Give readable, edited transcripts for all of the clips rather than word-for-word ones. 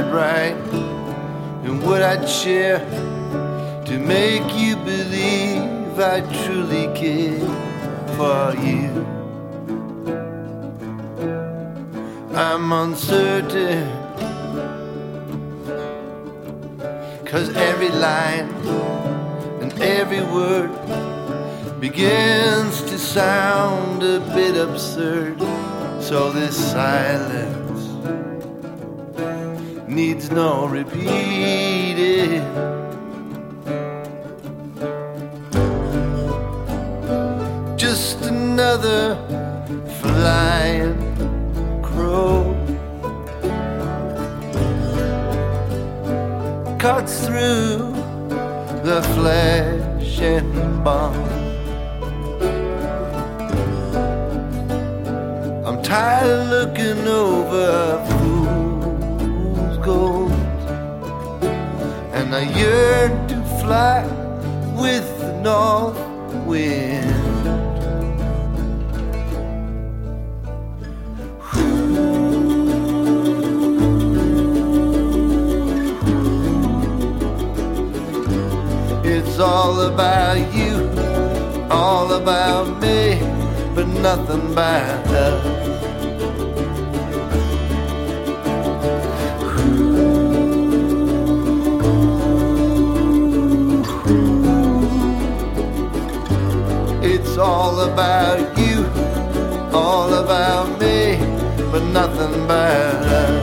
bright, and what I'd share to make you believe I truly care for you. I'm uncertain, 'cause every line and every word begins to sound a bit absurd. So this silence needs no repeating. Just another flying crow cuts through the flesh and bone. I'm tired of looking over fool's gold, and I yearn to fly with the north wind. It's all about you, all about me, but nothing about us. It's all about you, all about me, but nothing about us.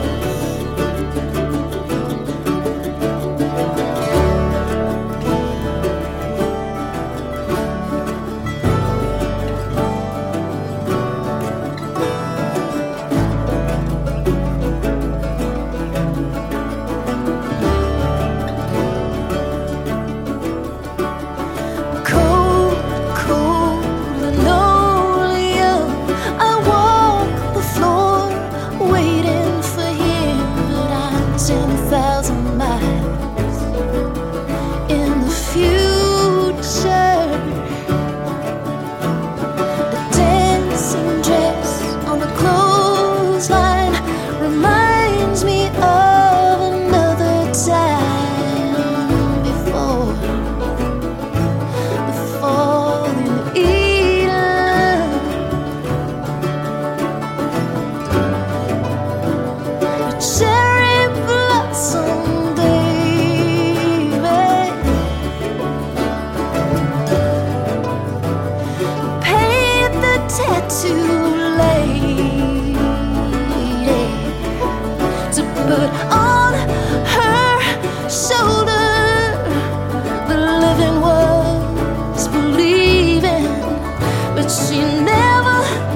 Put on her shoulder, the living was believing, but she never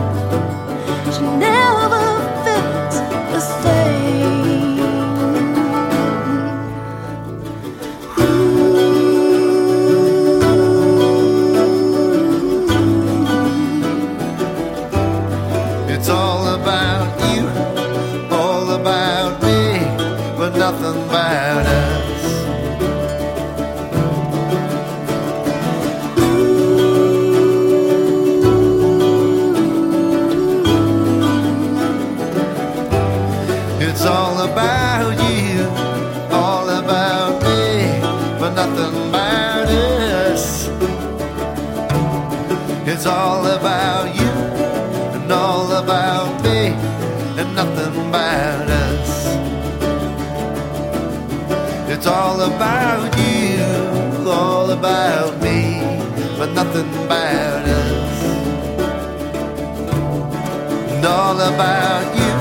felt the same. It's all about you, all about me, but nothing about us. It's all about you, all about me, but nothing about us. It's all about you and all about me, and nothing about us. It's all about you, all about me, but nothing about us. And all about you,